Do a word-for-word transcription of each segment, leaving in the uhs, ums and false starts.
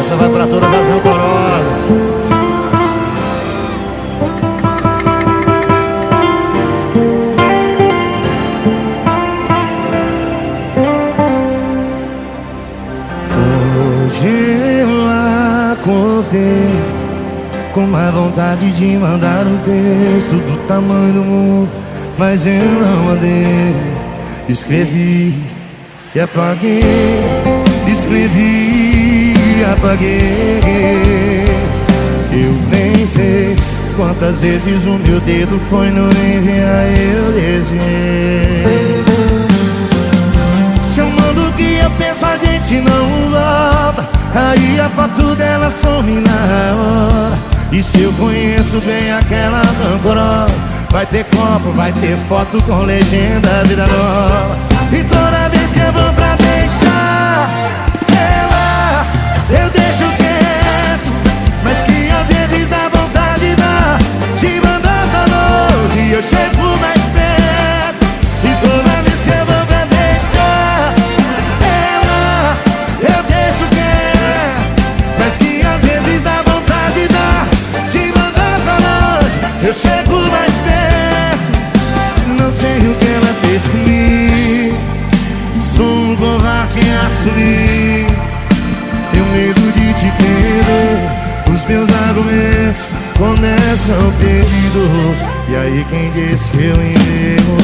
Essa vai pra todas as rancorosas. Hoje eu acordei com uma vontade de mandar um texto do tamanho do mundo, mas eu não mandei. Escrevi e apaguei, escrevi e apaguei. Eu nem sei quantas vezes o meu dedo foi no enviar, eu desenhei. Se eu mando o que eu penso, a gente não volta, aí a foto dela some na hora. E se eu conheço bem aquela rancorosa, vai ter copo, vai ter foto com legenda vida nova. E toda vez que eu vou pra deixar ela, eu deixo quieto, mas que às vezes dá vontade dá de mandar pra longe e eu chego mais perto. E toda vez que eu vou pra deixar ela, eu deixo quieto, mas que às vezes dá vontade dá de mandar pra longe, eu chego mais perto. Não sei o que ela fez comigo, sou um covarde assumido. Tenho medo de te perder, os meus argumentos começam perdidos. E aí quem disse que eu enterro?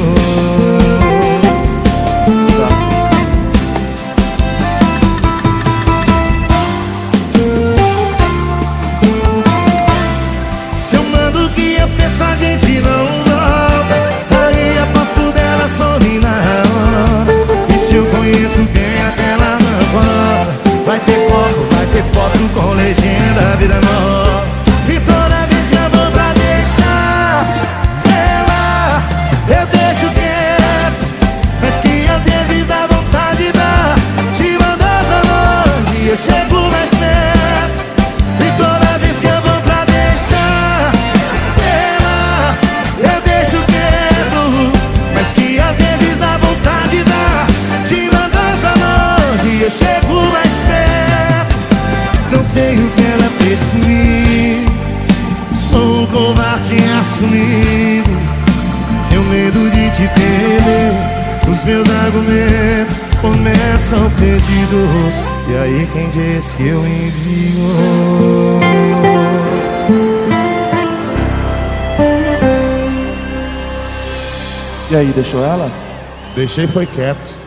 Se eu mando o que eu penso, a gente não volta, aí a foto dela some na hora. E se eu conheço bem aquela rancorosa, vai ter foto, vai ter foto com legenda vida nova. E toda vez que eu vou pra deixar ela, eu deixo quieto, mas que às vezes dá vontade dá de mandar pra longe e eu chego mais perto. E toda vez que eu vou pra deixar ela, eu deixo quieto, mas que às vezes dá vontade dá de mandar pra longe e eu chego mais perto. Não sei o que ela fez comigo, sou um covarde assumido. Tenho medo de te perder, os meus argumentos começam perdidos. E aí quem diz que eu envio? E aí, deixou ela? Deixei, foi quieto.